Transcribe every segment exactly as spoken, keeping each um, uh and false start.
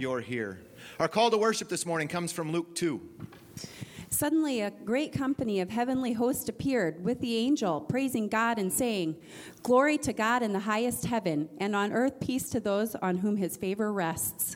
you're here. Our call to worship this morning comes from Luke two. Suddenly a great company of heavenly hosts appeared with the angel, praising God and saying, "Glory to God in the highest heaven, and on earth peace to those on whom his favor rests."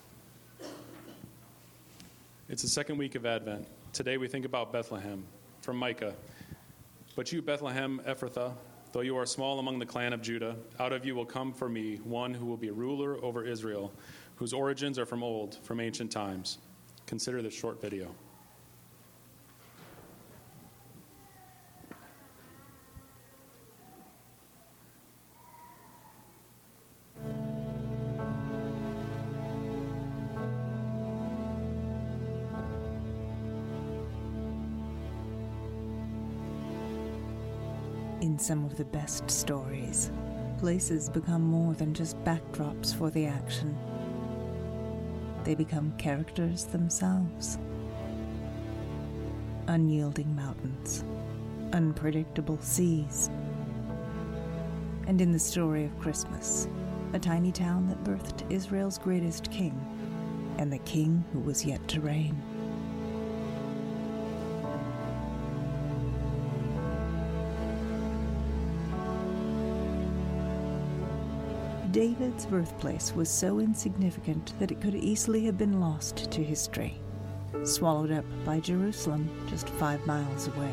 It's the second week of Advent. Today we think about Bethlehem, from Micah. "But you, Bethlehem Ephrathah, though you are small among the clan of Judah, out of you will come for me one who will be ruler over Israel, whose origins are from old, from ancient times." Consider this short video. In some of the best stories, places become more than just backdrops for the action. They become characters themselves. Unyielding mountains, unpredictable seas. And in the story of Christmas, a tiny town that birthed Israel's greatest king, and the king who was yet to reign. David's birthplace was so insignificant that it could easily have been lost to history, swallowed up by Jerusalem just five miles away.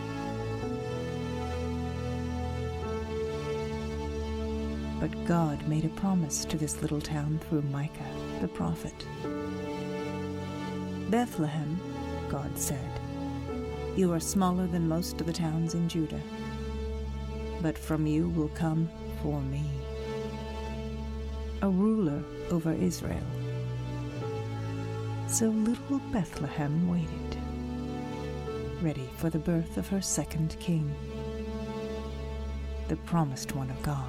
But God made a promise to this little town through Micah, the prophet. "Bethlehem," God said, "you are smaller than most of the towns in Judah, but from you will come for me a ruler over Israel." So little Bethlehem waited, ready for the birth of her second king, the promised one of God.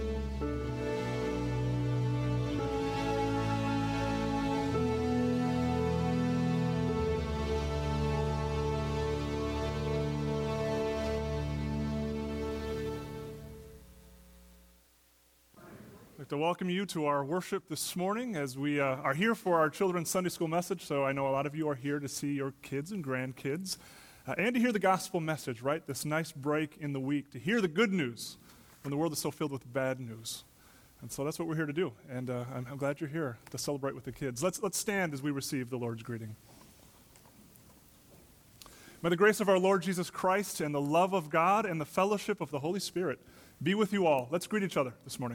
I'd like to welcome you to our worship this morning as we uh, are here for our children's Sunday school message. So I know a lot of you are here to see your kids and grandkids uh, and to hear the gospel message, right? This nice break in the week, to hear the good news when the world is so filled with bad news. And so that's what we're here to do. And uh, I'm, I'm glad you're here to celebrate with the kids. Let's, let's stand as we receive the Lord's greeting. May the grace of our Lord Jesus Christ and the love of God and the fellowship of the Holy Spirit be with you all. Let's greet each other this morning.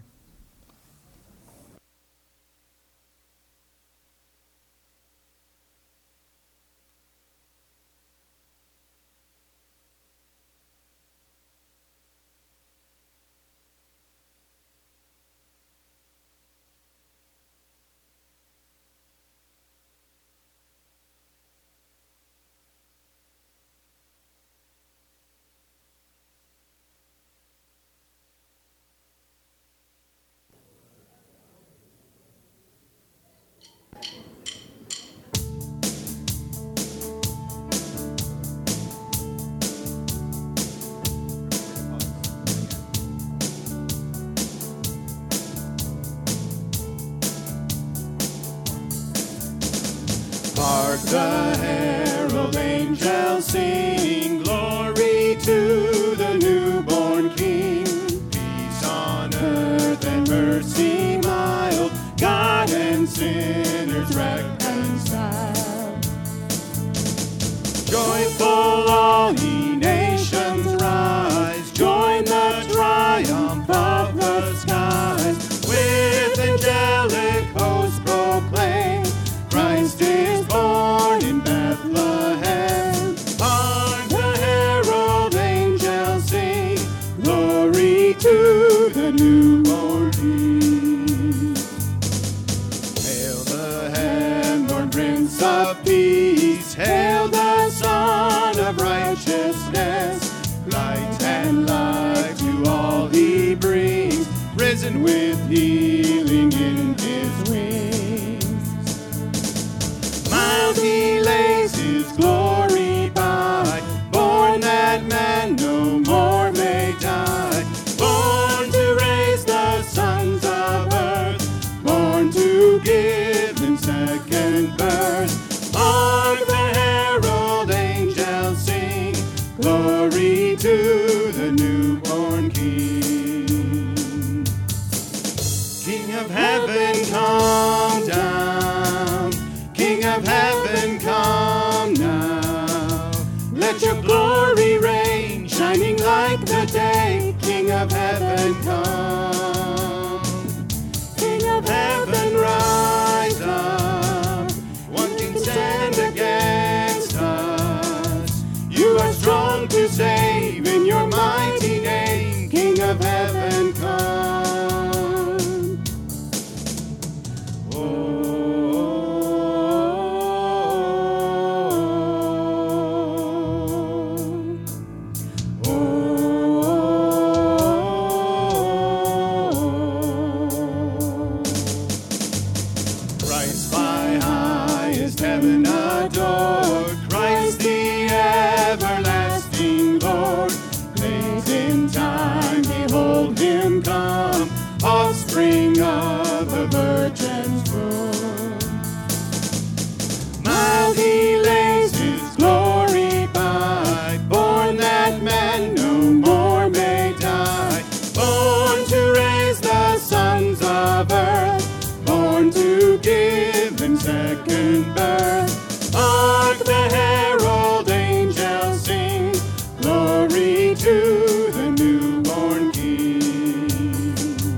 Hark the herald angels sing, glory to the newborn King. Peace on earth and mercy mild, God and sinners reconciled. Joyful all ye nations rise, join the triumph of the skies. With angelic hosts proclaim, Christ is born in Bethlehem. Hark the herald angels sing, glory to the newborn King. Hail the heaven-born Prince of Peace, hail the Son of Righteousness. Light and life to all he brings, risen with healing in his wings. Mild he lays his glory by, born that man no more may die. Born to raise the sons of earth, born to give himself second birth. Hark the herald angels sing, glory to the newborn King. King of heaven, come down. King of heaven, come now. Let your glory reign, shining like the day. King of heaven, come. King of heaven, rise up. What can stand against us? You are strong to save in your mighty name. King of heaven, come. Oh. Christ by highest heaven adored, Christ the everlasting Lord. Late in time, behold him come, offspring of the Virgin's womb. Mild he lays his glory by, born that man no more may die. Born to raise the sons of earth, born to give them second birth. Hark the herald angels sing, glory to the newborn King.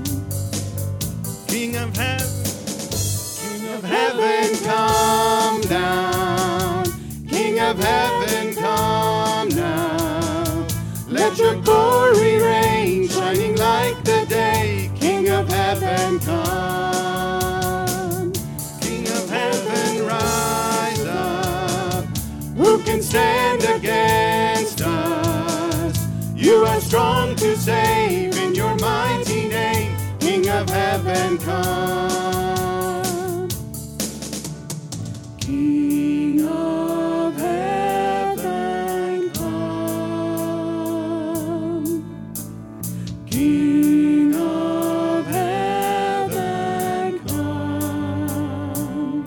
King of heaven, King of heaven, come down. King of heaven, come now. Let your glory reign, shining like the day. King of heaven, come. King of heaven, rise up. Who can stand against us? You are strong to save in your mighty name. King of heaven, come. King of heaven, come. King of heaven, come.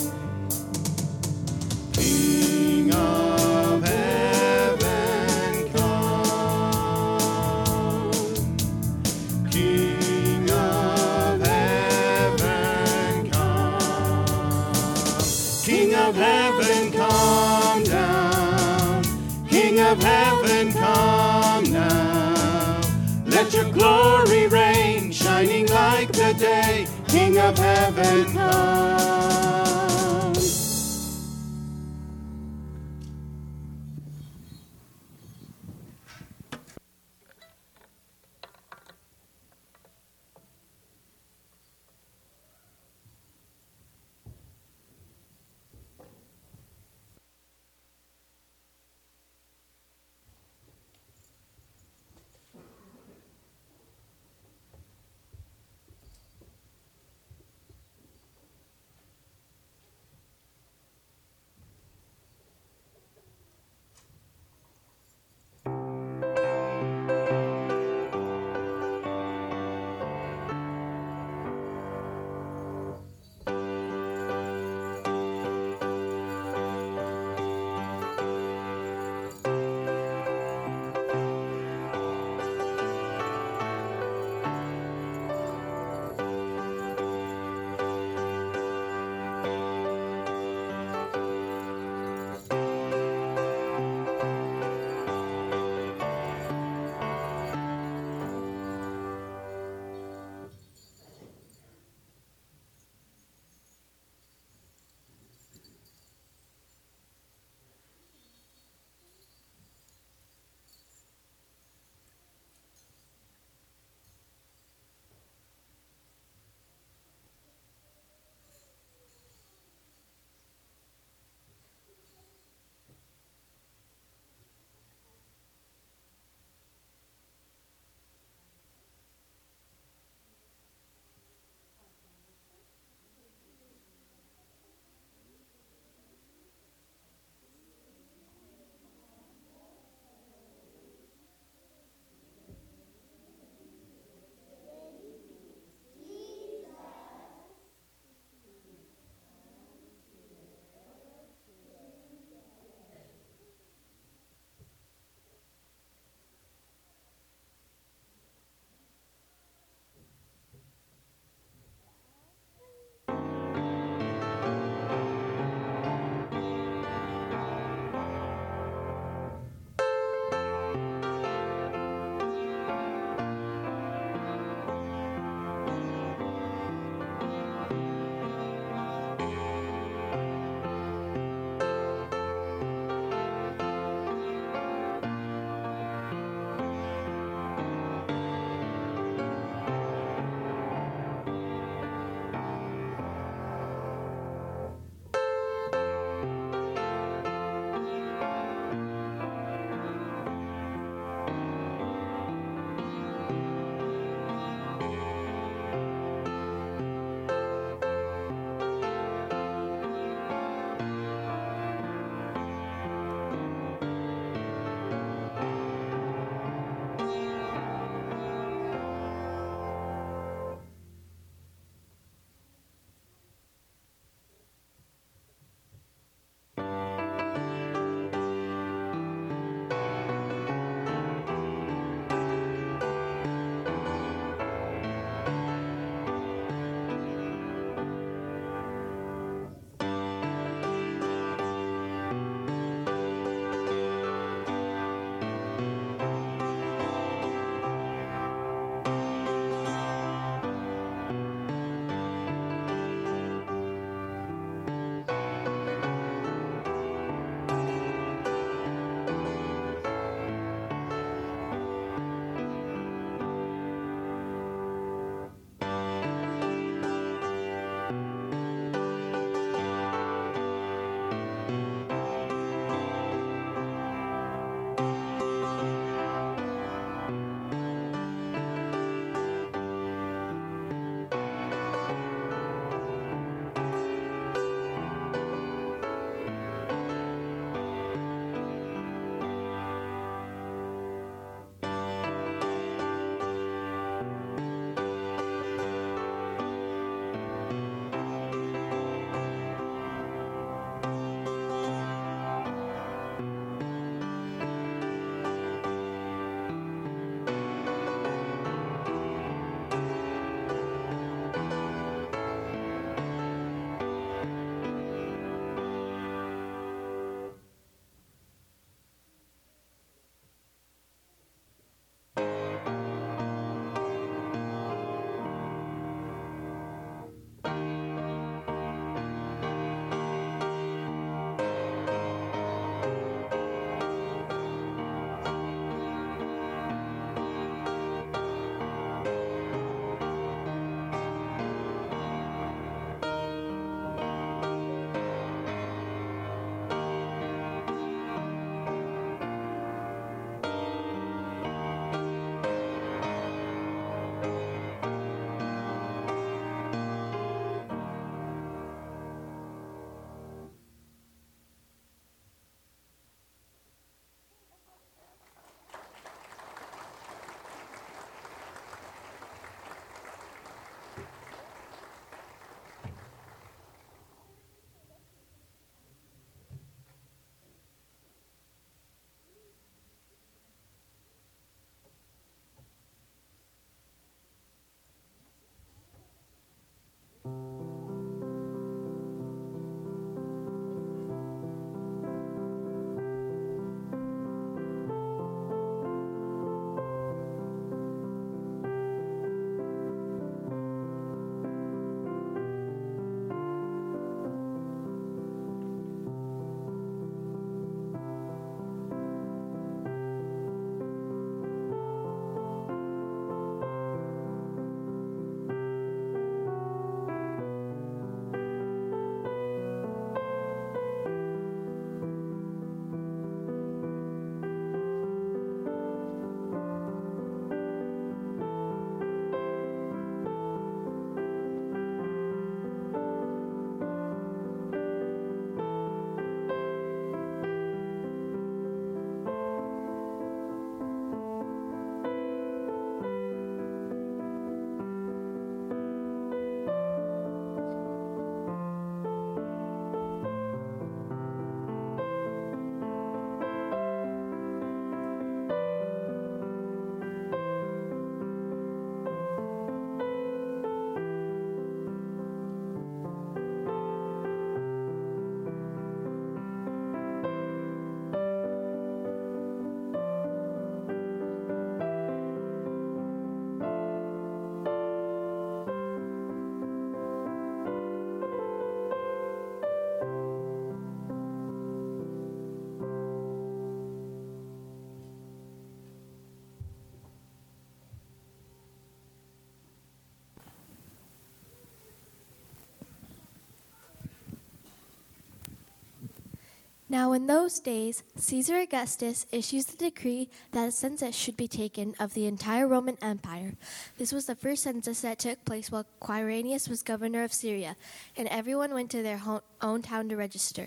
King of heaven, come. King of heaven, come. King of heaven, come down. King of heaven, come now. Let your glory reign, shining like the day. King of heaven, come. Now in those days, Caesar Augustus issues the decree that a census should be taken of the entire Roman Empire. This was the first census that took place while Quirinius was governor of Syria, and everyone went to their ho- own town to register.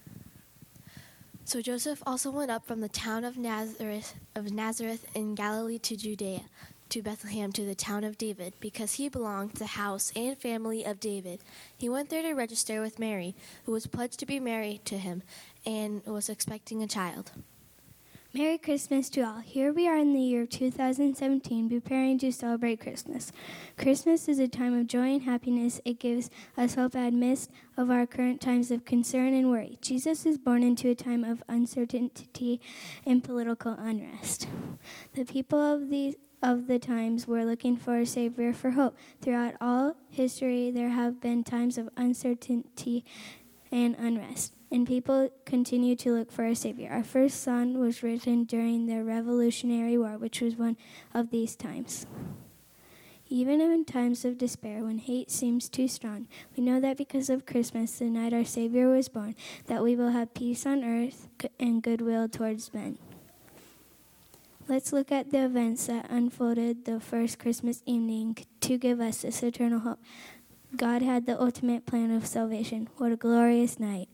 So Joseph also went up from the town of Nazareth, of Nazareth in Galilee to Judea, to Bethlehem, to the town of David, because he belonged to the house and family of David. He went there to register with Mary, who was pledged to be married to him, and was expecting a child. Merry Christmas to all. Here we are in the year two thousand seventeen, preparing to celebrate Christmas. Christmas is a time of joy and happiness. It gives us hope amidst of our current times of concern and worry. Jesus is born into a time of uncertainty and political unrest. The people of these of the times were looking for a Savior for hope. Throughout all history, there have been times of uncertainty and unrest, and people continue to look for a Savior. Our first song was written during the Revolutionary War, which was one of these times. Even in times of despair, when hate seems too strong, we know that because of Christmas, the night our Savior was born, that we will have peace on earth and goodwill towards men. Let's look at the events that unfolded the first Christmas evening to give us this eternal hope. God had the ultimate plan of salvation. What a glorious night.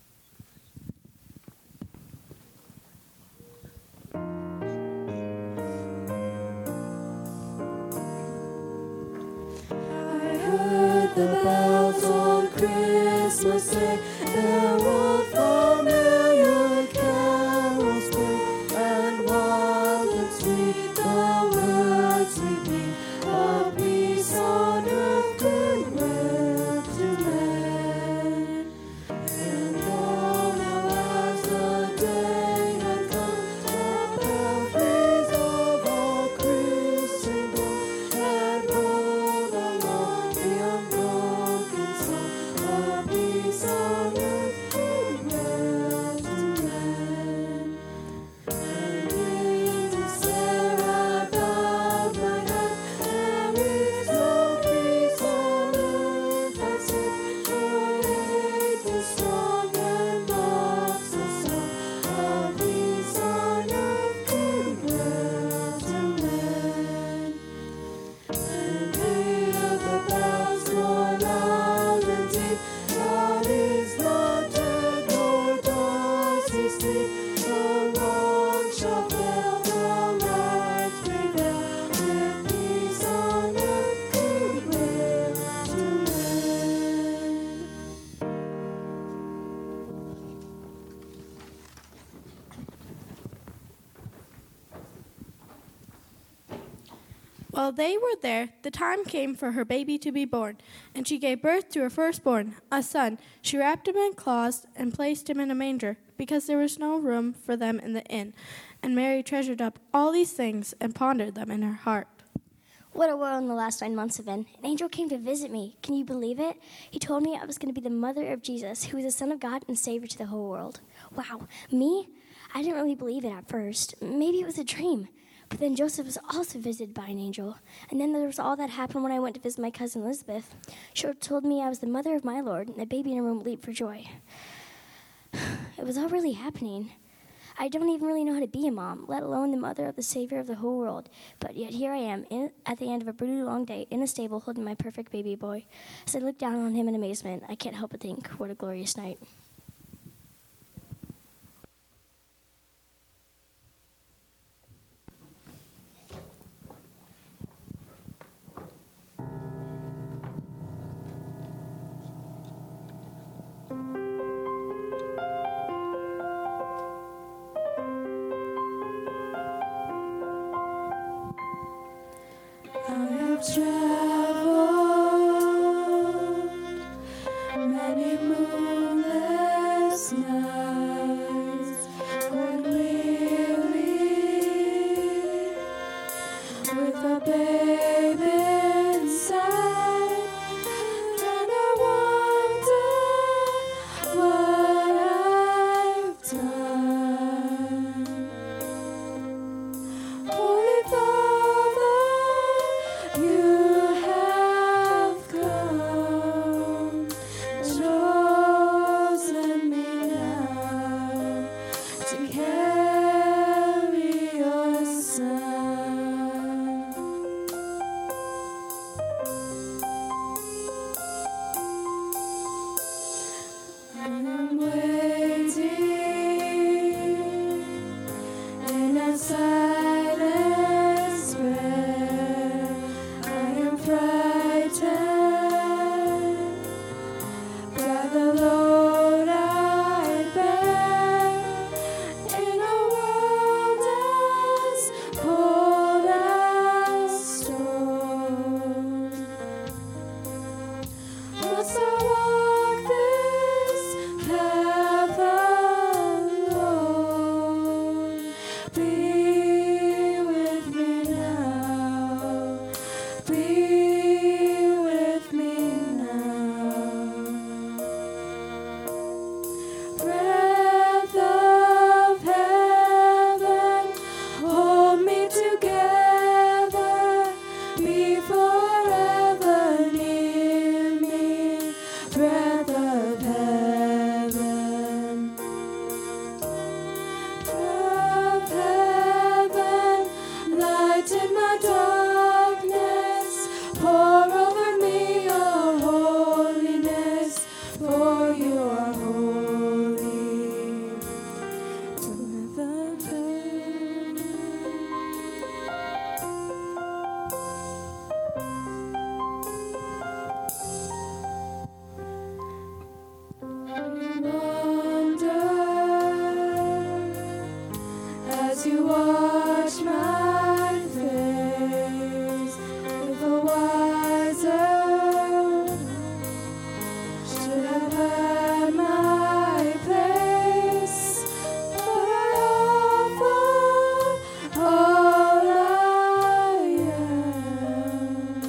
I heard the bells on Christmas Day. There were familiar carols play, and wild and sweet the words repeat of peace on earth, goodwill to men. And all now as the day had come, the belfries of all Christendom had rolled along the unbroken song of peace on earth, goodwill to men. And in Sarah bowed my head, there is no peace on earth, I said, for hate is strong and mocks the song of peace on earth, goodwill to men. And hear the bells roll loud and deep, God is not dead, nor does he sleep. The wrong shall fail, the right prevail, with peace on earth, goodwill to men. While they were there, the time came for her baby to be born, and she gave birth to her firstborn, a son. She wrapped him in cloths and placed him in a manger, because there was no room for them in the inn. And Mary treasured up all these things and pondered them in her heart. What a world in the last nine months have been. An angel came to visit me. Can you believe it? He told me I was going to be the mother of Jesus, who is the Son of God and Savior to the whole world. Wow, me? I didn't really believe it at first. Maybe it was a dream. But then Joseph was also visited by an angel. And then there was all that happened when I went to visit my cousin Elizabeth. She told me I was the mother of my Lord, and the baby in her womb leaped for joy. It was all really happening. I don't even really know how to be a mom, let alone the mother of the Savior of the whole world. But yet here I am, in, at the end of a brutally long day, in a stable, holding my perfect baby boy. As I look down on him in amazement, I can't help but think, what a glorious night. I have traveled many moonless nights, grown weary with a babe inside, and I wonder what I've done. Holy Father, you have come, show I'm waiting in a silent prayer. I am frightened by the load I bear in a world as cold as stone. Must I walk this path alone? Be with me now. Be with me now. Breath of heaven, hold me together. Be forever near me. Breath of heaven. Of heaven, lighten my darkness. Pour over me your holiness, for you are holy. Breath of heaven. Wonder as you watch my face, if a wiser should have had my place. But I offer all I am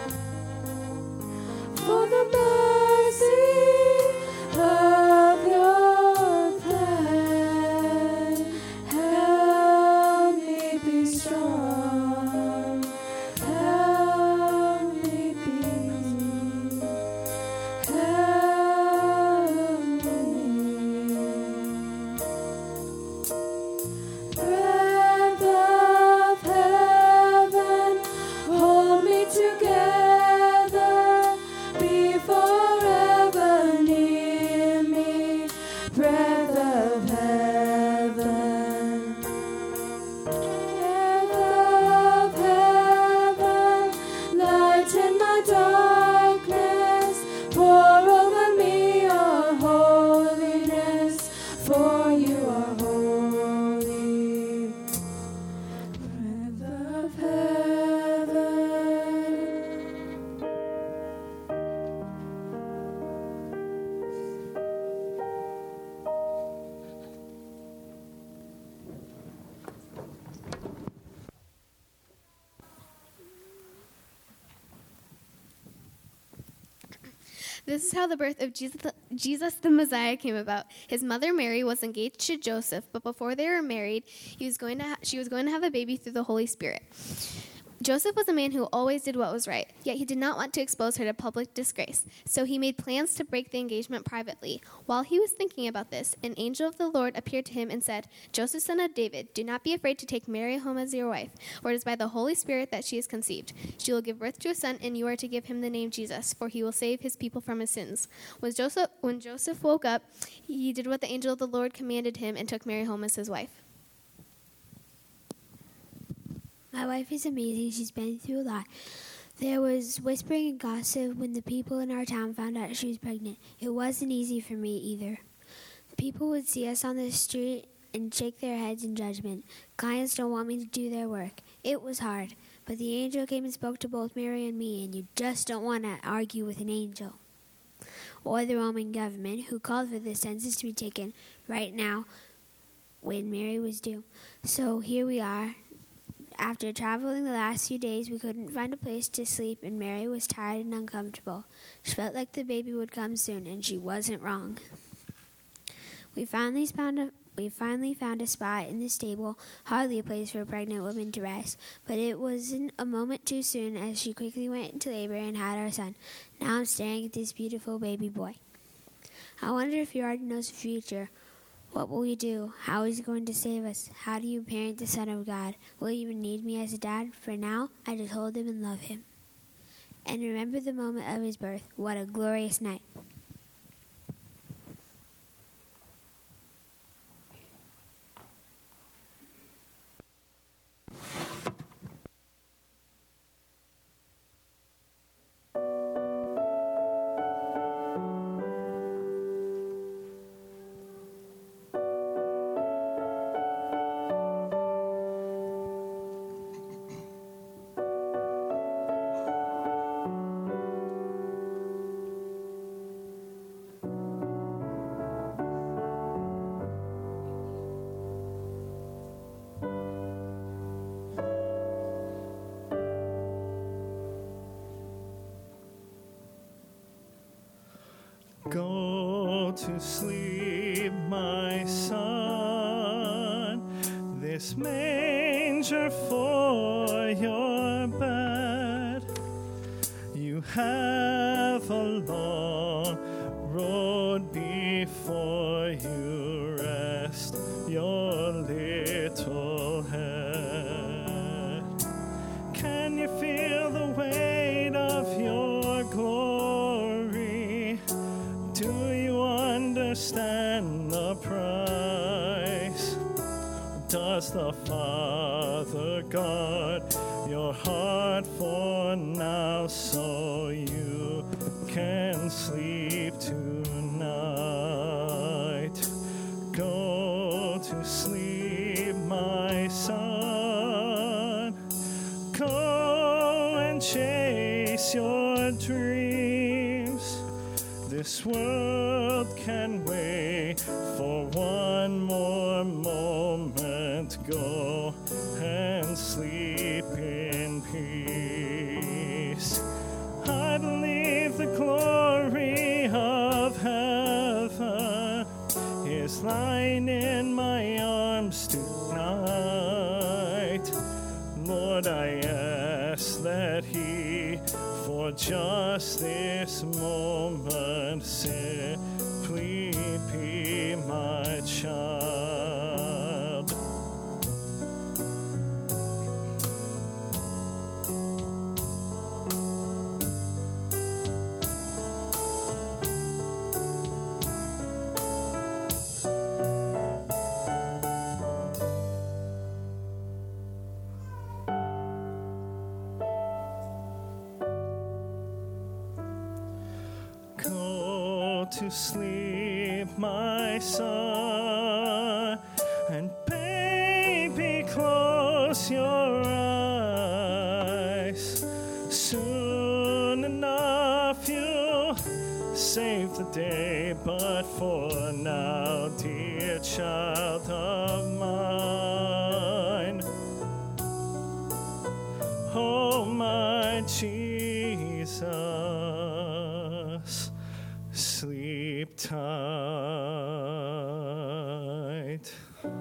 for the mercy of your plan. Help me be strong. Help me be. Help me. Breath of heaven, hold me together. Be forever near me. Breath of heaven. Breath of heaven, lighten my darkness. Pour over me your holiness, for you are holy. Breath of heaven. This is how the birth of Jesus, Jesus the Messiah came about. His mother Mary was engaged to Joseph, but before they were married, he was going to ha- she was going to have a baby through the Holy Spirit. Joseph was a man who always did what was right, yet he did not want to expose her to public disgrace, so he made plans to break the engagement privately. While he was thinking about this, an angel of the Lord appeared to him and said, "Joseph, son of David, do not be afraid to take Mary home as your wife, for it is by the Holy Spirit that she is conceived. She will give birth to a son, and you are to give him the name Jesus, for he will save his people from his sins." When Joseph, when Joseph woke up, he did what the angel of the Lord commanded him and took Mary home as his wife. My wife is amazing. She's been through a lot. There was whispering and gossip when the people in our town found out she was pregnant. It wasn't easy for me either. People would see us on the street and shake their heads in judgment. Clients don't want me to do their work. It was hard. But the angel came and spoke to both Mary and me, and you just don't want to argue with an angel. Or the Roman government, who called for the census to be taken right now when Mary was due. So here we are. After traveling the last few days, we couldn't find a place to sleep, and Mary was tired and uncomfortable. She felt like the baby would come soon, and she wasn't wrong. We finally found a we finally found a spot in the stable, hardly a place for a pregnant woman to rest, but it wasn't a moment too soon as she quickly went into labor and had our son. Now I'm staring at this beautiful baby boy. I wonder if he already knows the future. What will we do? How is he going to save us? How do you parent the Son of God? Will he even need me as a dad? For now, I just hold him and love him. And remember the moment of his birth. What a glorious night. Go to sleep, my son, this manger for your bed. You have a long road before you, rest your little head. Can you feel the weight of your glory? Do you understand the price? Does the Father guard your heart for now so you can sleep tonight? Go to sleep, my son. Go and chase your dreams. This world can wait for one more moment. Go and sleep in peace. I believe the glory of heaven is lying in my arms tonight. Lord, I ask that He, for just this moment, simply be my child. Go to sleep, my son, and baby, close your eyes. Soon enough you'll save the day, but for now, dear child of mine, oh my Jesus, sleep tight.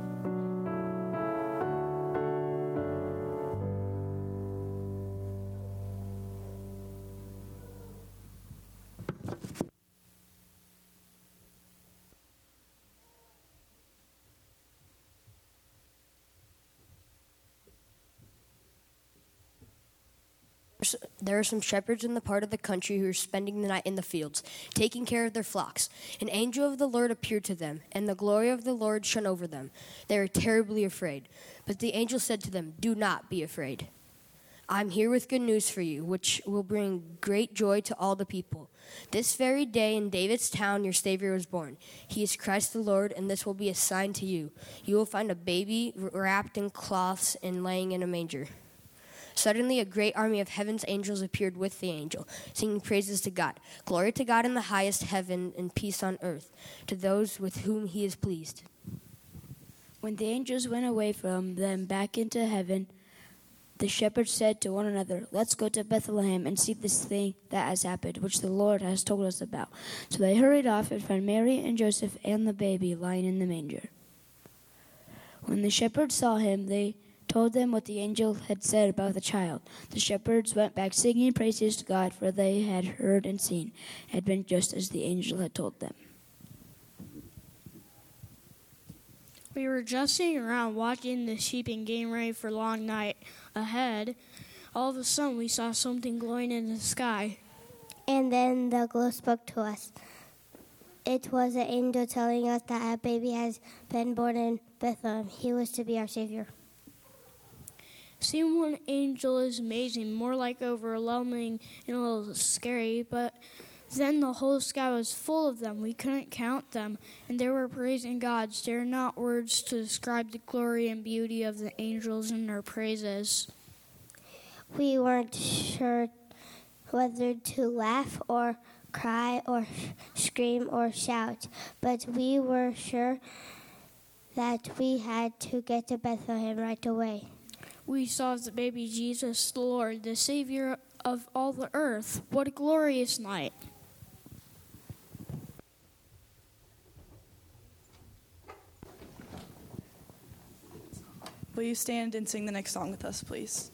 There are some shepherds in the part of the country who are spending the night in the fields, taking care of their flocks. An angel of the Lord appeared to them, and the glory of the Lord shone over them. They were terribly afraid. But the angel said to them, "Do not be afraid. I'm here with good news for you, which will bring great joy to all the people. This very day in David's town your Savior was born. He is Christ the Lord, and this will be a sign to you. You will find a baby wrapped in cloths and laying in a manger." Suddenly a great army of heaven's angels appeared with the angel, singing praises to God. Glory to God in the highest heaven, and peace on earth to those with whom he is pleased. When the angels went away from them back into heaven, the shepherds said to one another, "Let's go to Bethlehem and see this thing that has happened, which the Lord has told us about." So they hurried off and found Mary and Joseph and the baby lying in the manger. When the shepherds saw him, they told them what the angel had said about the child. The shepherds went back singing praises to God, for they had heard and seen had been just as the angel had told them. We were just sitting around watching the sheep and getting ready for a long night ahead. All of a sudden, we saw something glowing in the sky. And then the glow spoke to us. It was an angel telling us that a baby has been born in Bethlehem. He was to be our Savior. Seeing one angel is amazing, more like overwhelming and a little scary, but then the whole sky was full of them. We couldn't count them, and they were praising God. There are not words to describe the glory and beauty of the angels and their praises. We weren't sure whether to laugh or cry or scream or shout, but we were sure that we had to get to Bethlehem right away. We saw the baby Jesus, the Lord, the Savior of all the earth. What a glorious night. Will you stand and sing the next song with us, please?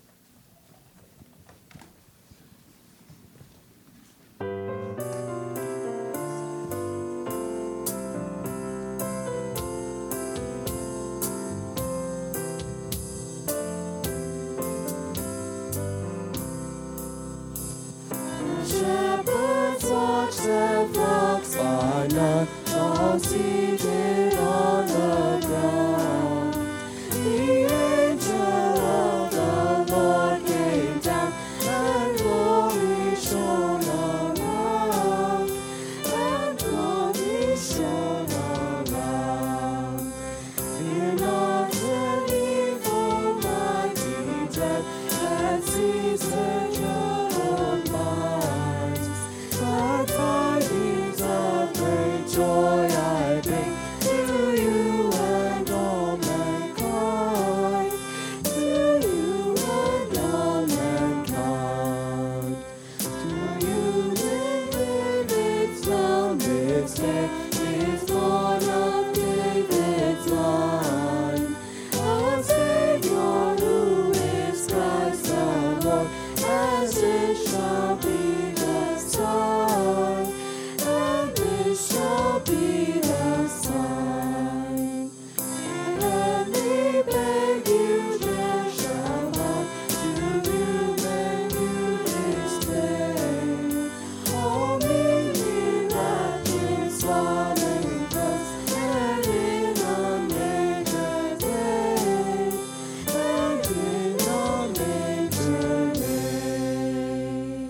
Shepherds watch their flocks by night, all seated on the ground. The angel of the Lord came down, and glory shone around, and glory shone around. Fear not the evil mighty dread that sees the troubled minds, but tidings of great joy I bring to you and all mankind, to you and all mankind. To you in David's town this day is born of David's line a Savior who is Christ the Lord, as this shall be the sign, and this shall be the sign. Heavenly babe you there shall find, to you may you display. All meekly wrapped in swaddling clothes, and in a manger laid, and in a manger laid.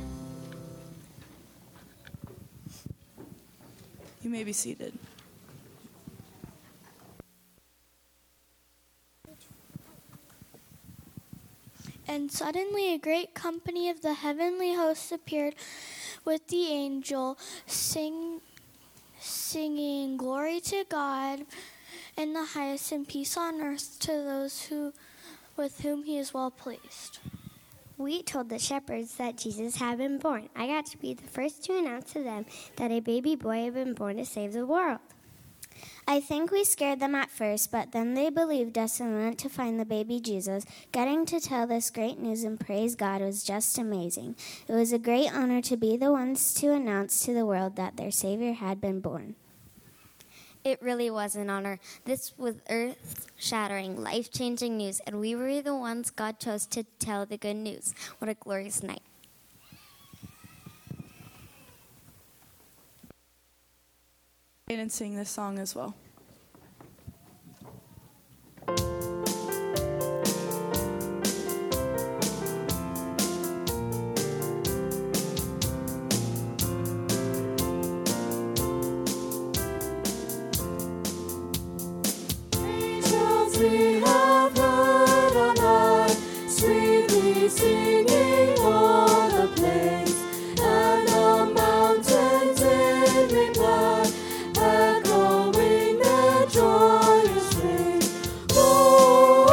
You may be seated. And suddenly a great company of the heavenly hosts appeared with the angel, sing, singing, "Glory to God in the highest, and peace on earth to those who, with whom he is well pleased." We told the shepherds that Jesus had been born. I got to be the first to announce to them that a baby boy had been born to save the world. I think we scared them at first, but then they believed us and went to find the baby Jesus. Getting to tell this great news and praise God was just amazing. It was a great honor to be the ones to announce to the world that their Savior had been born. It really was an honor. This was earth-shattering, life-changing news, and we were the ones God chose to tell the good news. What a glorious night. And sing this song as well. Angels we have heard on high, sweetly singing o'er the plains, and the mountains in reply, echoing their joyous strain. Oh,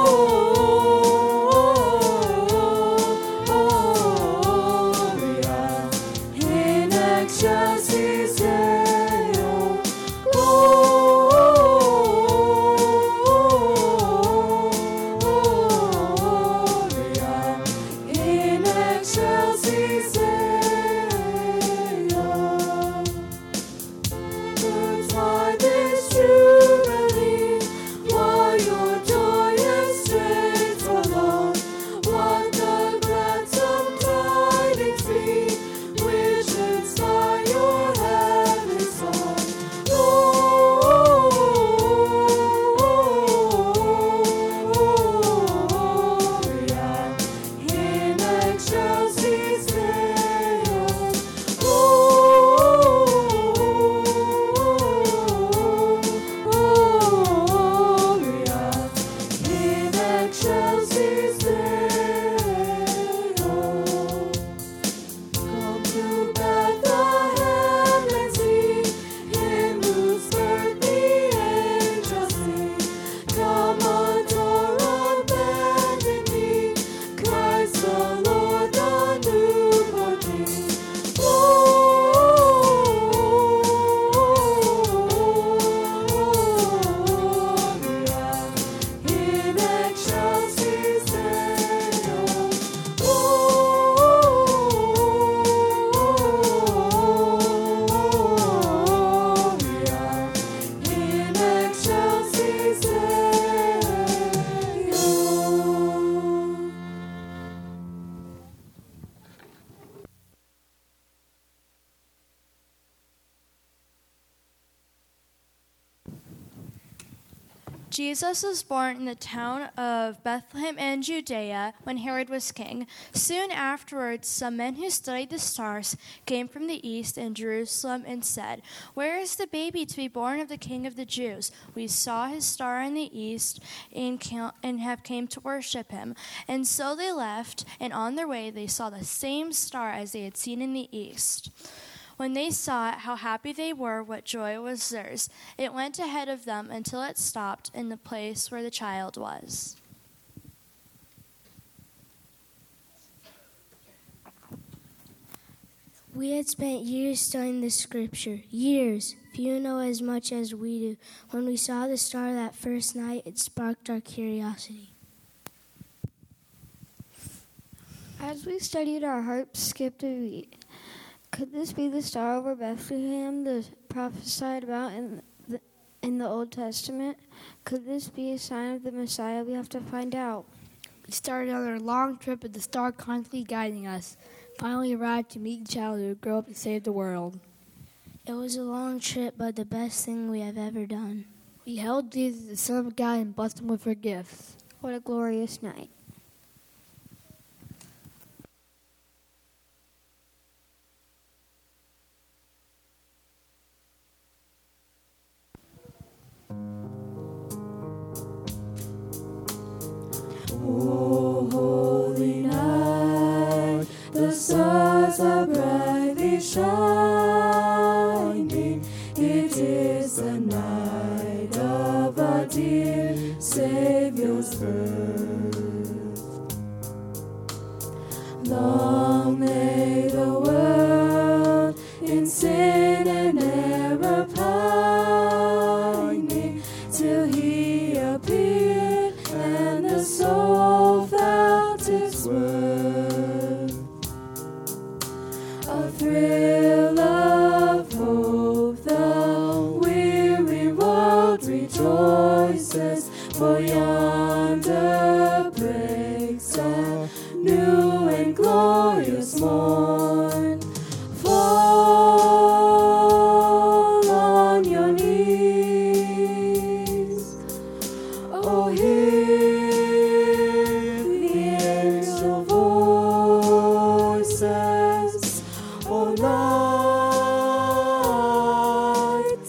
Gloria in excelsis Deo. Gloria Jesus was born in the town of Bethlehem in Judea when Herod was king. Soon afterwards, some men who studied the stars came from the east in Jerusalem and said, "Where is the baby to be born of the King of the Jews? We saw his star in the east and, ca- and have came to worship him." And so they left, and on their way they saw the same star as they had seen in the east. When they saw it, how happy they were, what joy was theirs. It went ahead of them until it stopped in the place where the child was. We had spent years studying the scripture. Years. Few know as much as we do. When we saw the star that first night, it sparked our curiosity. As we studied, our hearts skipped a beat. Could this be the star over Bethlehem the prophesied about in the, in the Old Testament? Could this be a sign of the Messiah? We have to find out. We started on our long trip with the star constantly guiding us. Finally arrived to meet the child who would grow up to save the world. It was a long trip, but the best thing we have ever done. We held Jesus, the Son of God, and blessed him with our gifts. What a glorious night. O holy night, the stars are brightly shining. It is the night of our dear Savior's birth. Long lay the world in sin and error pining, till he appeared and the soul felt its worth. A thrill of hope, the weary world rejoices, for yonder breaks a new and glorious morn. Fall on your knees, oh, hear the angel voices, oh, night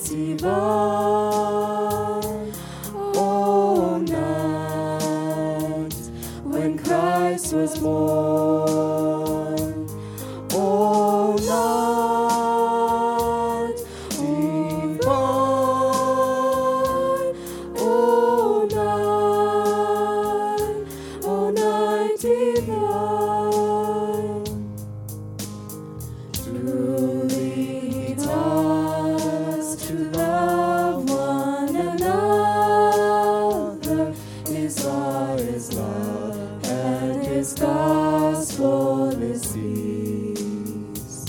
divine, oh, night when Christ was born, oh, night divine, oh, night, oh, night divine. Truly he taught us to love one another. His law is love, and his gospel is peace.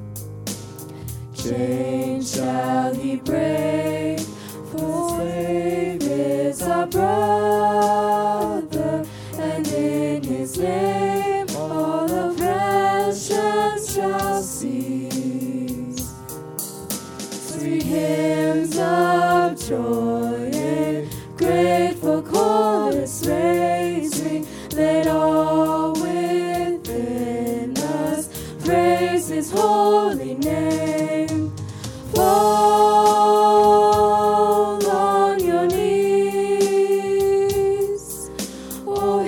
Chains shall he break, for slave is our brother, and in his name all oppression shall cease. Sweet hymns of joy and grateful chorus raising, let all within us praise his holy name. Fall on your knees, oh,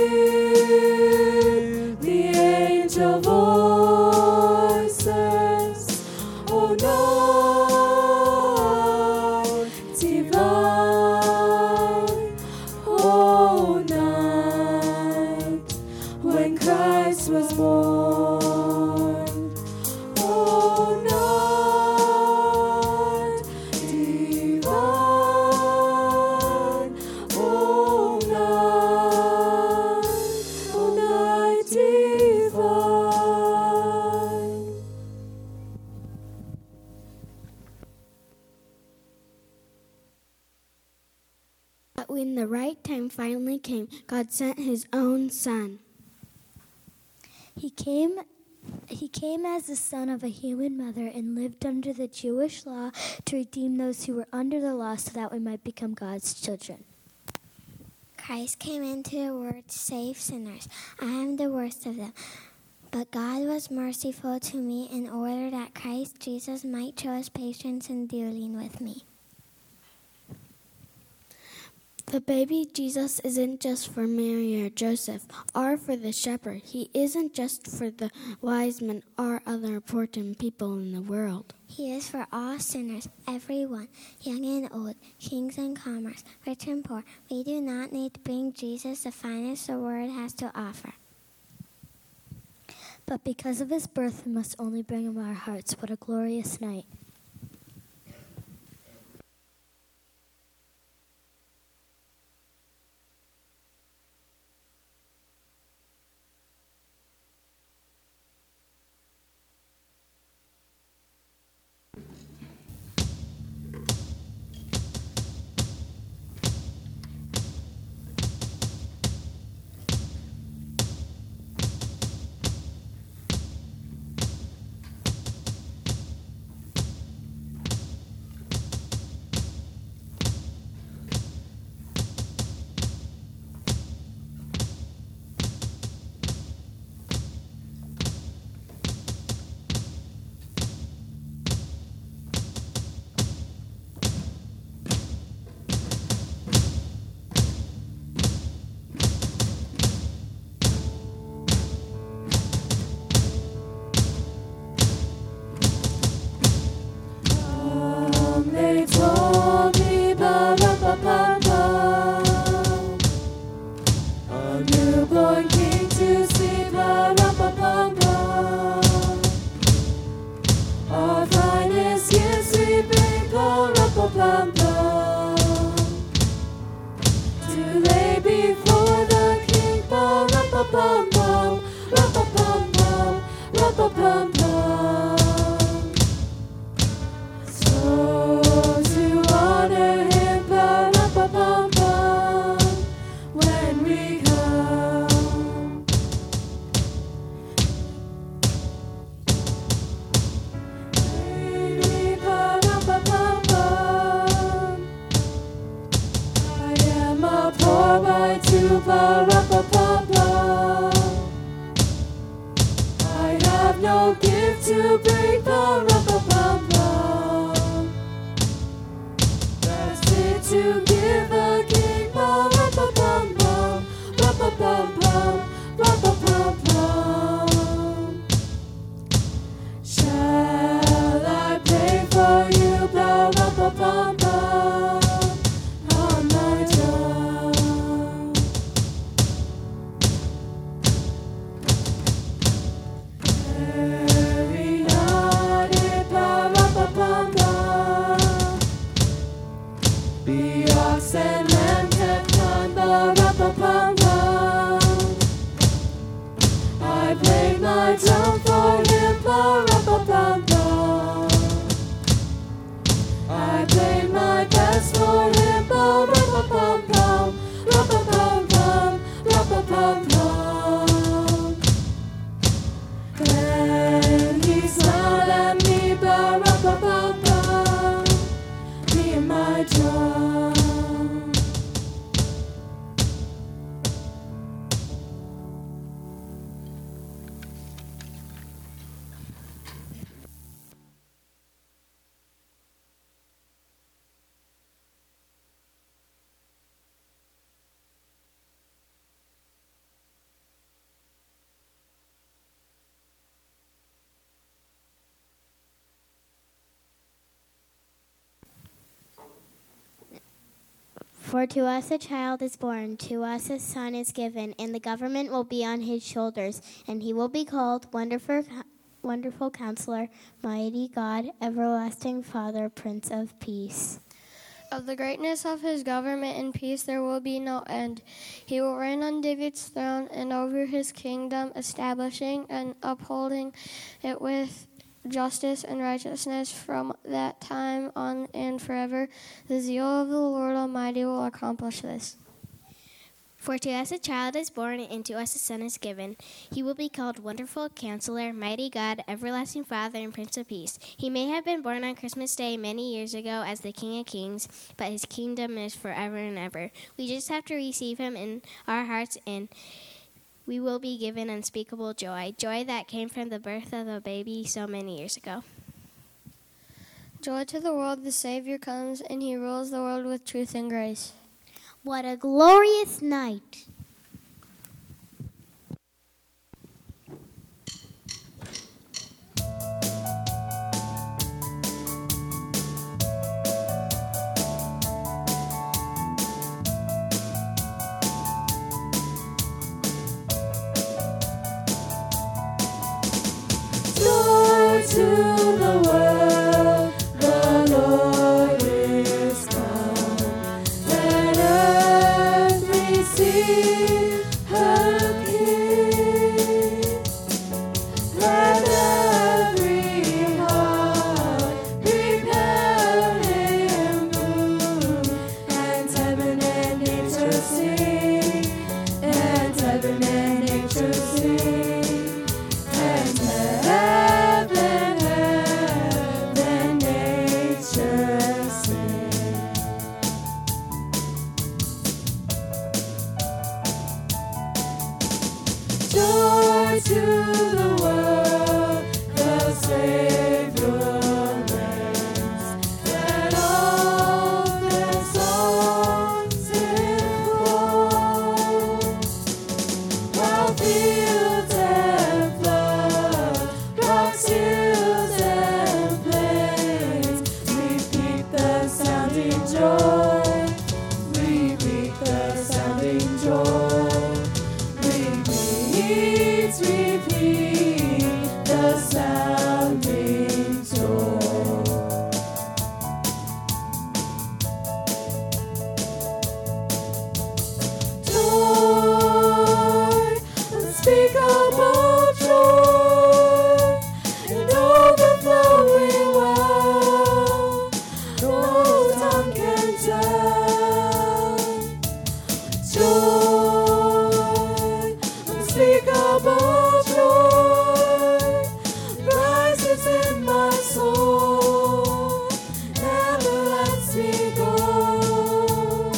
hear the angel voices, oh, night divine, oh, night when Christ was born, oh, night divine, oh, night, oh, night divine. But when the right time finally came, God sent his own son. He came He came as the son of a human mother and lived under the Jewish law to redeem those who were under the law so that we might become God's children. Christ came into the world to save sinners. I am the worst of them. But God was merciful to me in order that Christ Jesus might show his patience in dealing with me. The baby Jesus isn't just for Mary or Joseph or for the shepherd. He isn't just for the wise men or other important people in the world. He is for all sinners, everyone, young and old, kings and commoners, rich and poor. We do not need to bring Jesus the finest the world has to offer. But because of his birth, we must only bring him our hearts. What a glorious night. For to us a child is born, to us a son is given, and the government will be on his shoulders, and he will be called Wonderful, Wonderful Counselor, Mighty God, Everlasting Father, Prince of Peace. Of the greatness of his government and peace there will be no end. He will reign on David's throne and over his kingdom, establishing and upholding it with justice and righteousness from that time on and forever. The zeal of the Lord Almighty will accomplish this. For to us a child is born, and to us a son is given. He will be called Wonderful Counselor, Mighty God, Everlasting Father, and Prince of Peace. He may have been born on Christmas Day many years ago as the King of Kings, but his kingdom is forever and ever. We just have to receive him in our hearts, and we will be given unspeakable joy, joy that came from the birth of the baby so many years ago. Joy to the world, the Savior comes, and he rules the world with truth and grace. What a glorious night! Joy to the world, the Lord is come. Let earth receive her King. Let every heart prepare him food, and heaven and nature sing, and heaven and nature sing. And heaven, heaven, nature sing. Joy to the world, the Savior reigns. Let all their songs implore, while fields and floods, rocks, hills, and plains repeat the sounding joy, repeat the sounding joy, repeat, repeat the sounding joy. Joy, unspeakable joy, and overflowing well, no tongue can tell. Joy, unspeakable joy, rises in my soul, never lets me go.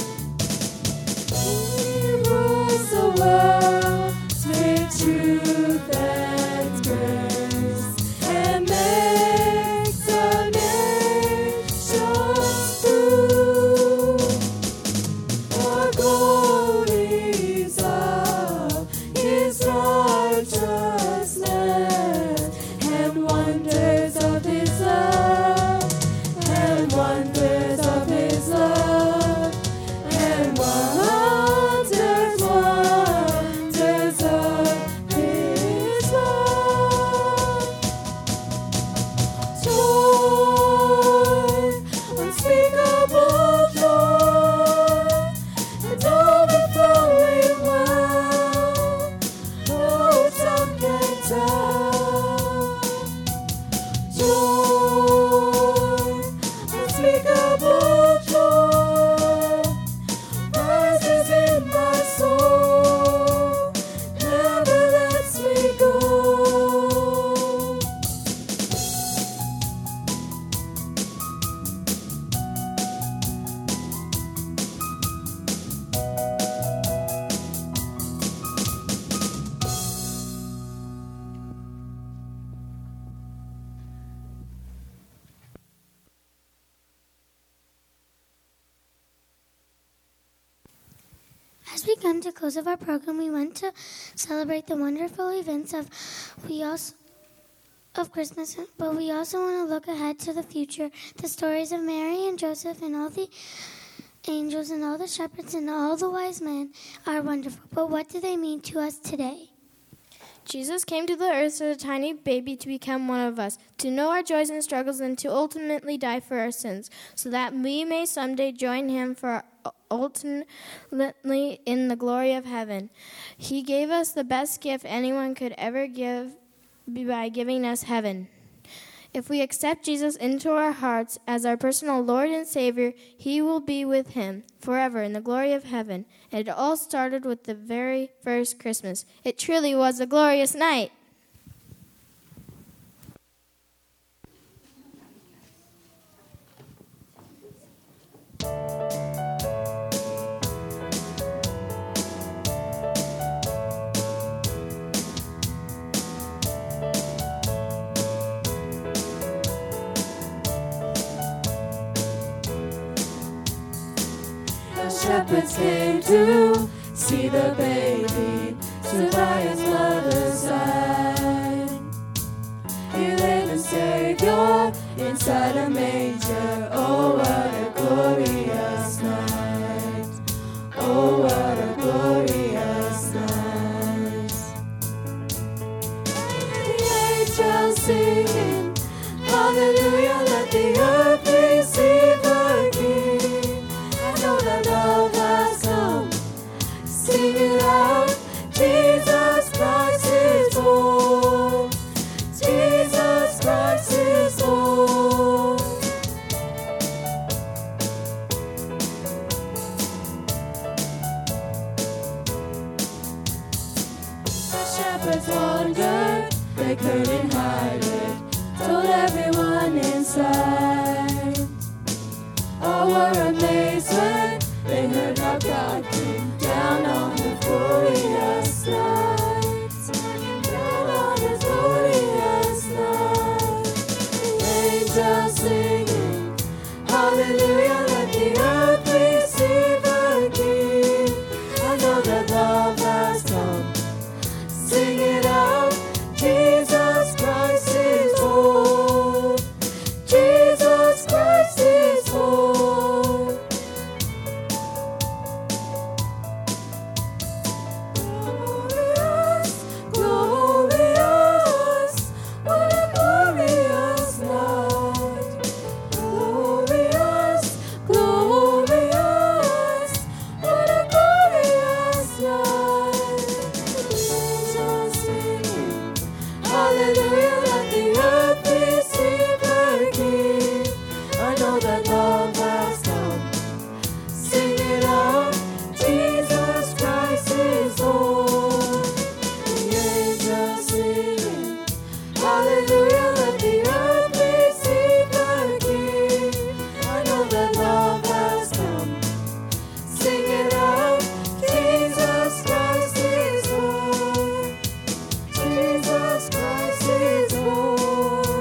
He rules the world with truth and grace, and makes the nations prove the glories of his righteousness, and wonders of his love, and wonders of his love, and wonders, wonders of his love. Joy, unspeakable joy, and overflowing well, no tongue can tell. Joy, unspeakable joy, rises in my soul, never lets me go. As we come to close of our program, we want to celebrate the wonderful events of we also of Christmas, but we also want to look ahead to the future. The stories of Mary and Joseph and all the angels and all the shepherds and all the wise men are wonderful. But what do they mean to us today? Jesus came to the earth as a tiny baby to become one of us, to know our joys and struggles, and to ultimately die for our sins, so that we may someday join him for ultimately in the glory of heaven. He gave us the best gift anyone could ever give by giving us heaven. If we accept Jesus into our hearts as our personal Lord and Savior, He will be with Him forever in the glory of heaven. And it all started with the very first Christmas. It truly was a glorious night. Shepherds came to see the baby stood by his mother's side. He lay the Savior inside a manger. Oh, what a glorious night. Oh, what a glorious night. The angels singing, hallelujah, let the earth receive her King. I know that love has come. Sing it out. Jesus Christ is born. Jesus Christ is born. The shepherds wondered, they couldn't hide it, told everyone inside. All were amazed when they heard how God came down on the glorious night. Down on His glorious night. The angels singing, hallelujah, let the earth receive her King. I know that love has come. Sing it out, Jesus Christ is born. Jesus Christ is born. Glorious, glorious, what a glorious night. Glorious, glorious, what a glorious night. Angels singing, hallelujah, let the earth receive her King. I know that love has come. Sing it out, Jesus Christ is born. The angels singing, hallelujah, let the earth receive her King. I know that love has come. Sing it out, Jesus Christ is born. Jesus Christ is born.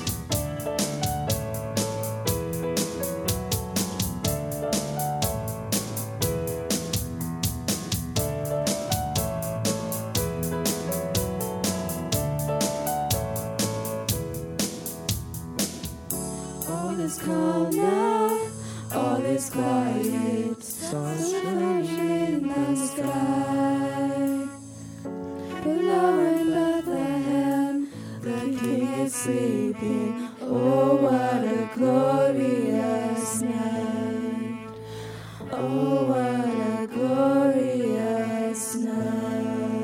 All is calm now, all is quiet, sunshine in the sky. But now in Bethlehem, the King is sleeping. Oh, what a glorious night. Oh, what a glorious night.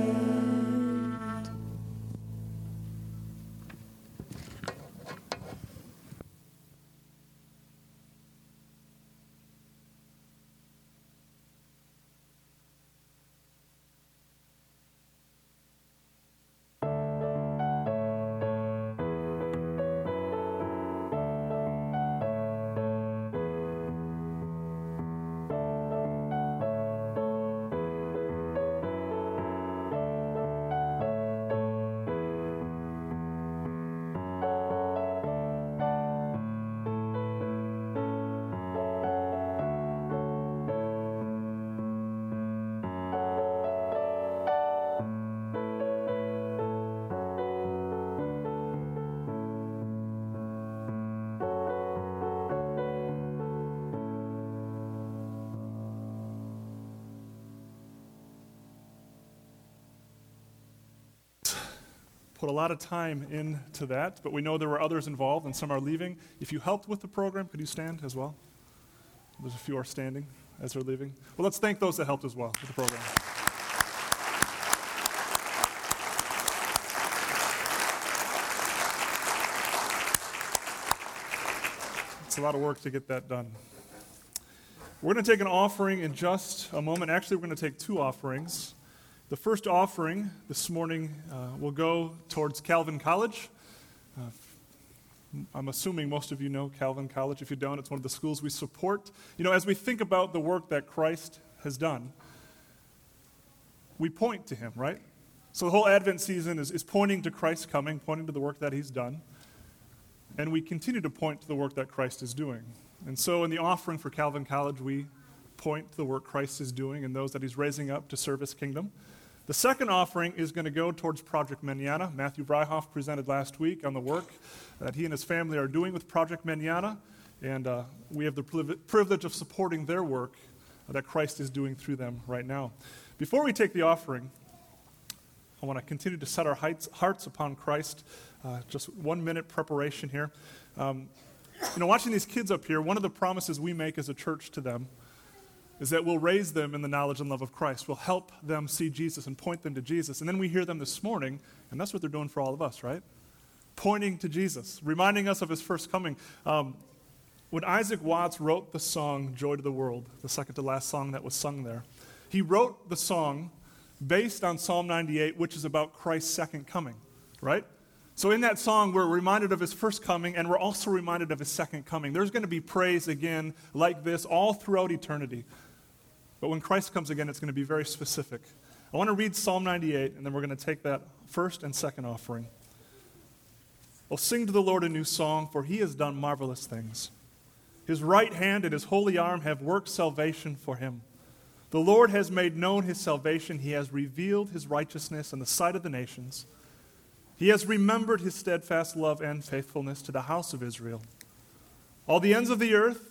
Put a lot of time into that, but we know there were others involved and some are leaving. If you helped with the program, could you stand as well? There's a few are standing as they're leaving. Well, let's thank those that helped as well with the program. It's a lot of work to get that done. We're going to take an offering in just a moment. Actually, we're going to take two offerings. The first offering this morning uh, will go towards Calvin College. Uh, I'm assuming most of you know Calvin College. If you don't, it's one of the schools we support. You know, as we think about the work that Christ has done, we point to him, right? So the whole Advent season is, is pointing to Christ's coming, pointing to the work that he's done. And we continue to point to the work that Christ is doing. And so in the offering for Calvin College, we point to the work Christ is doing and those that he's raising up to serve his kingdom. The second offering is going to go towards Project Manana. Matthew Bryhoff presented last week on the work that he and his family are doing with Project Manana, and uh, we have the privilege of supporting their work that Christ is doing through them right now. Before we take the offering, I want to continue to set our hearts upon Christ. Uh, just one minute preparation here. Um, you know, watching these kids up here, one of the promises we make as a church to them is that we'll raise them in the knowledge and love of Christ. We'll help them see Jesus and point them to Jesus. And then we hear them this morning, and that's what they're doing for all of us, right? Pointing to Jesus, reminding us of his first coming. Um, when Isaac Watts wrote the song, Joy to the World, the second to last song that was sung there, he wrote the song based on Psalm ninety-eight, which is about Christ's second coming, right? So in that song, we're reminded of his first coming, and we're also reminded of his second coming. There's going to be praise again like this all throughout eternity. But when Christ comes again, it's going to be very specific. I want to read Psalm ninety-eight, and then we're going to take that first and second offering. Oh, sing to the Lord a new song, for he has done marvelous things. His right hand and his holy arm have worked salvation for him. The Lord has made known his salvation. He has revealed his righteousness in the sight of the nations. He has remembered his steadfast love and faithfulness to the house of Israel. All the ends of the earth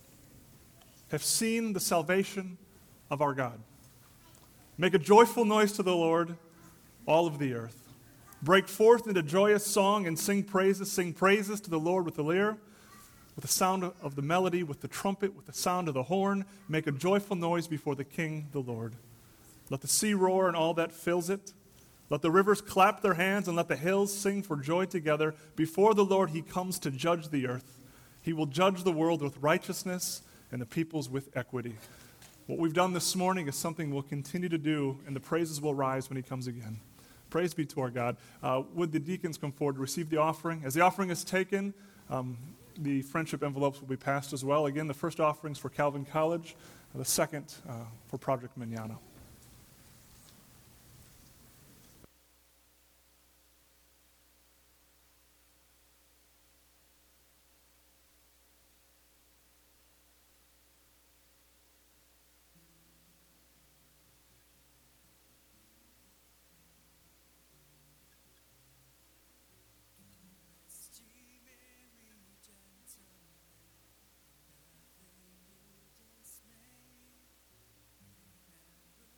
have seen the salvation of our God. Make a joyful noise to the Lord, all of the earth. Break forth into joyous song and sing praises. Sing praises to the Lord with the lyre, with the sound of the melody, with the trumpet, with the sound of the horn. Make a joyful noise before the King, the Lord. Let the sea roar and all that fills it. Let the rivers clap their hands and let the hills sing for joy together. Before the Lord he comes to judge the earth. He will judge the world with righteousness and the peoples with equity. What we've done this morning is something we'll continue to do, and the praises will rise when he comes again. Praise be to our God. Uh, would the deacons come forward to receive the offering? As the offering is taken, um, the friendship envelopes will be passed as well. Again, the first offerings for Calvin College, the second uh, for Project Manana. Remember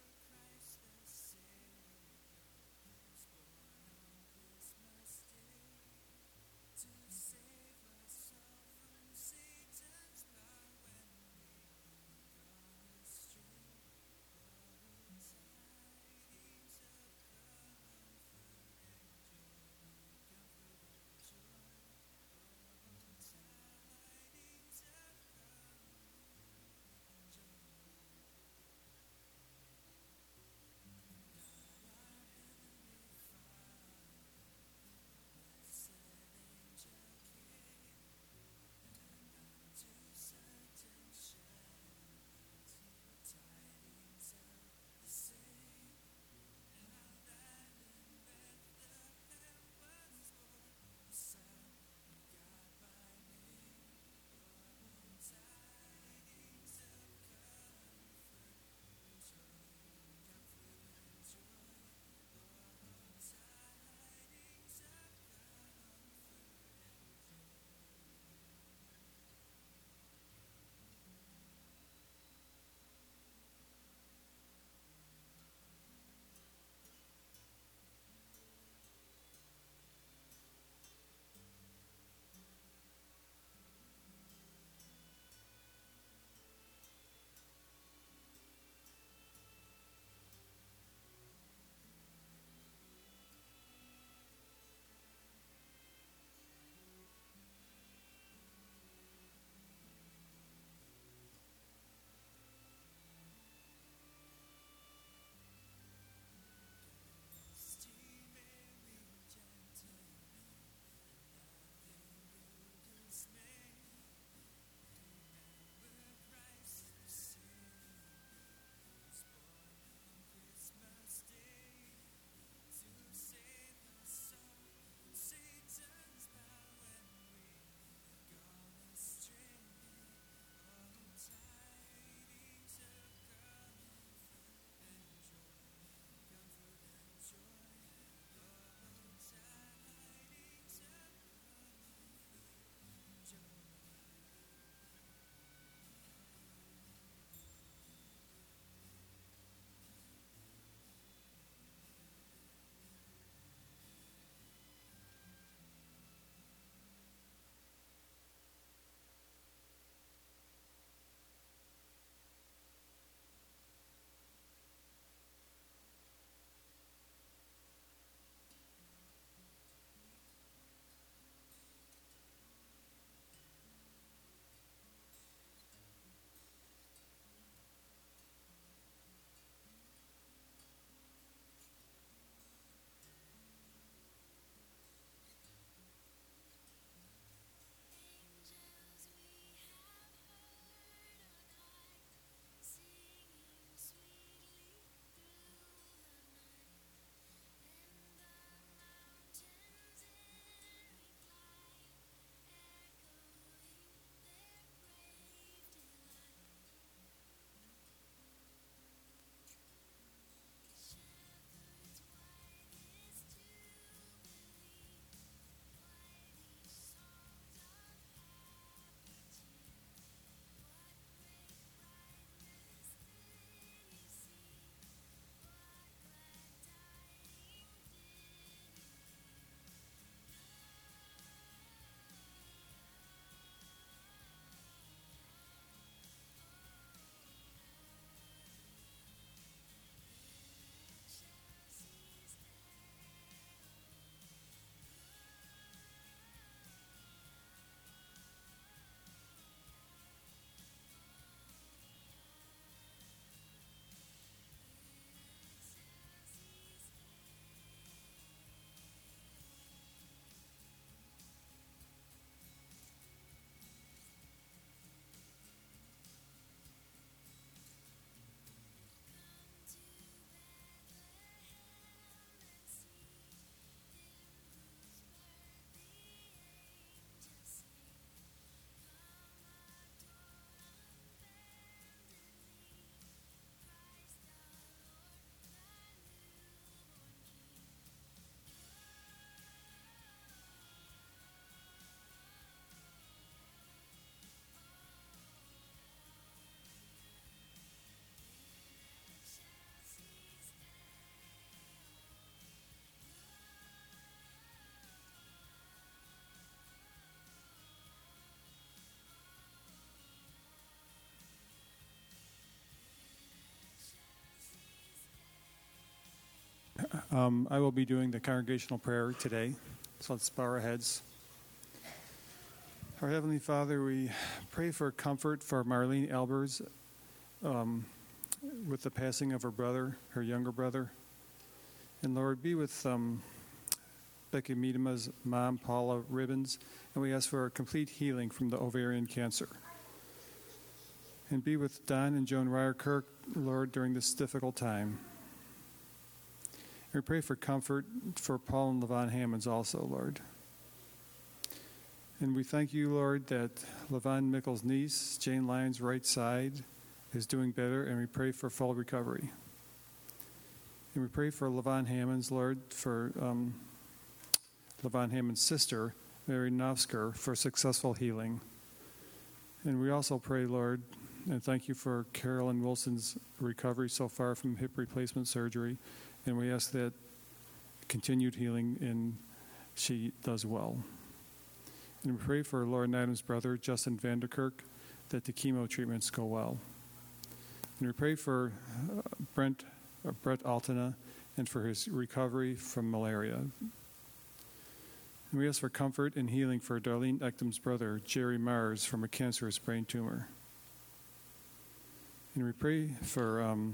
Um, I will be doing the congregational prayer today, so let's bow our heads. Our Heavenly Father, we pray for comfort for Marlene Albers um, with the passing of her brother, her younger brother. And Lord, be with um, Becky Miedema's mom, Paula Ribbons, and we ask for a complete healing from the ovarian cancer. And be with Don and Joan Ryerkirk, Lord, during this difficult time. We pray for comfort for Paul and Levon Hammonds also, Lord. And we thank you, Lord, that Levon Mickle's niece, Jane Lyons' right side, is doing better, and we pray for full recovery. And we pray for Levon Hammonds, Lord, for um, Levon Hammond's sister, Mary Novsker, for successful healing. And we also pray, Lord, and thank you for Carolyn Wilson's recovery so far from hip replacement surgery. And we ask that continued healing and she does well. And we pray for Lauren Adams' brother, Justin Vanderkirk, that the chemo treatments go well. And we pray for uh, Brent, uh, Brett Altena and for his recovery from malaria. And we ask for comfort and healing for Darlene Ekdom's brother, Jerry Mars, from a cancerous brain tumor. And we pray for um,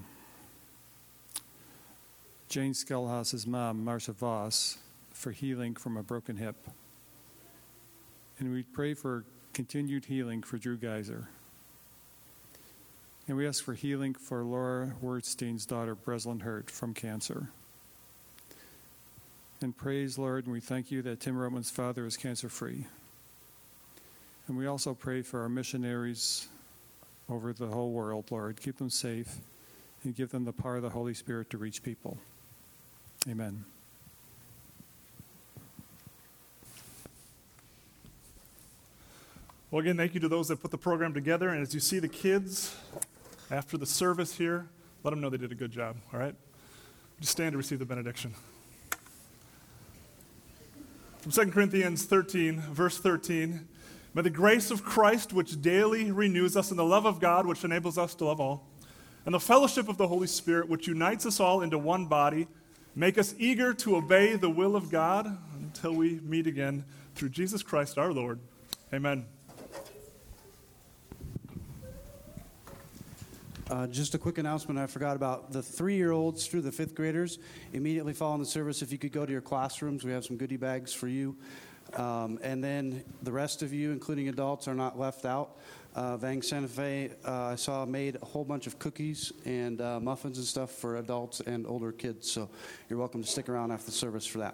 Jane Skellhaus's mom, Marcia Voss, for healing from a broken hip. And we pray for continued healing for Drew Geiser. And we ask for healing for Laura Wertstein's daughter, Breslin Hurt, from cancer. And praise, Lord, and we thank you that Tim Roman's father is cancer-free. And we also pray for our missionaries over the whole world, Lord. Keep them safe and give them the power of the Holy Spirit to reach people. Amen. Well, again, thank you to those that put the program together. And as you see the kids after the service here, let them know they did a good job, all right? Just stand to receive the benediction. From Second Corinthians thirteen, verse thirteen, may the grace of Christ, which daily renews us, and the love of God, which enables us to love all, and the fellowship of the Holy Spirit, which unites us all into one body, make us eager to obey the will of God until we meet again through Jesus Christ our Lord. Amen. Uh, just a quick announcement I forgot about. The three-year-olds through the fifth graders, immediately following the service, if you could go to your classrooms, we have some goodie bags for you. Um, and then the rest of you, including adults, are not left out. Uh, Vang Santa Fe, uh, I saw, made a whole bunch of cookies and uh, muffins and stuff for adults and older kids. So you're welcome to stick around after the service for that.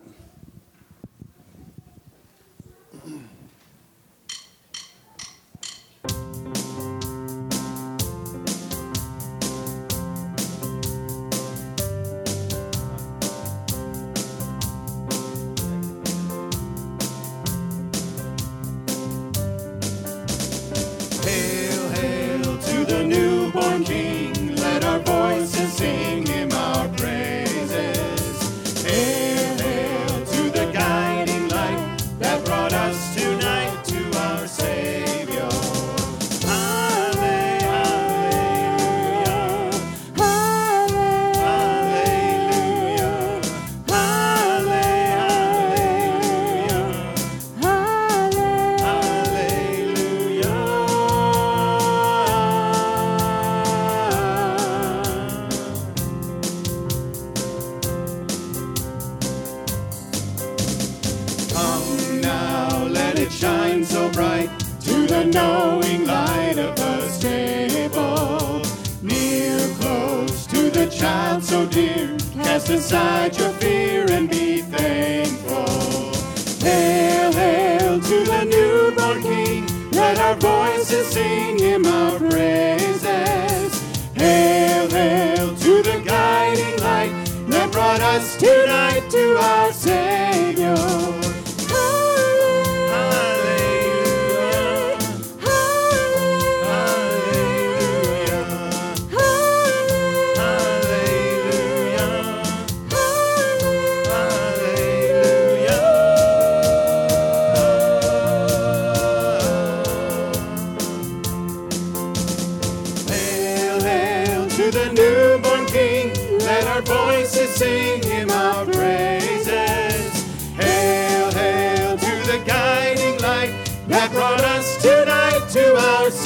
King, let our voices sing him our praises. Hail, hail to the guiding light that brought us tonight to our Savior. Halle, hallelujah. Halle, hallelujah. Halle, hallelujah. Halle, hallelujah. Shine so bright to the knowing light of the stable. Near, close to the child so dear, cast aside your fear and be thankful. Hail, hail to the newborn King, let our voices sing him our praises. Hail, hail to the guiding light that brought us tonight to our Savior. The newborn King, let our voices sing him our praise. to our